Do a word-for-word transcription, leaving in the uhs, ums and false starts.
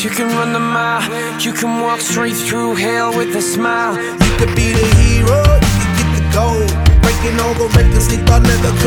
You can run the mile, you can walk straight through hell with a smile. You could be the hero, you could get the gold. Breaking all the records they thought never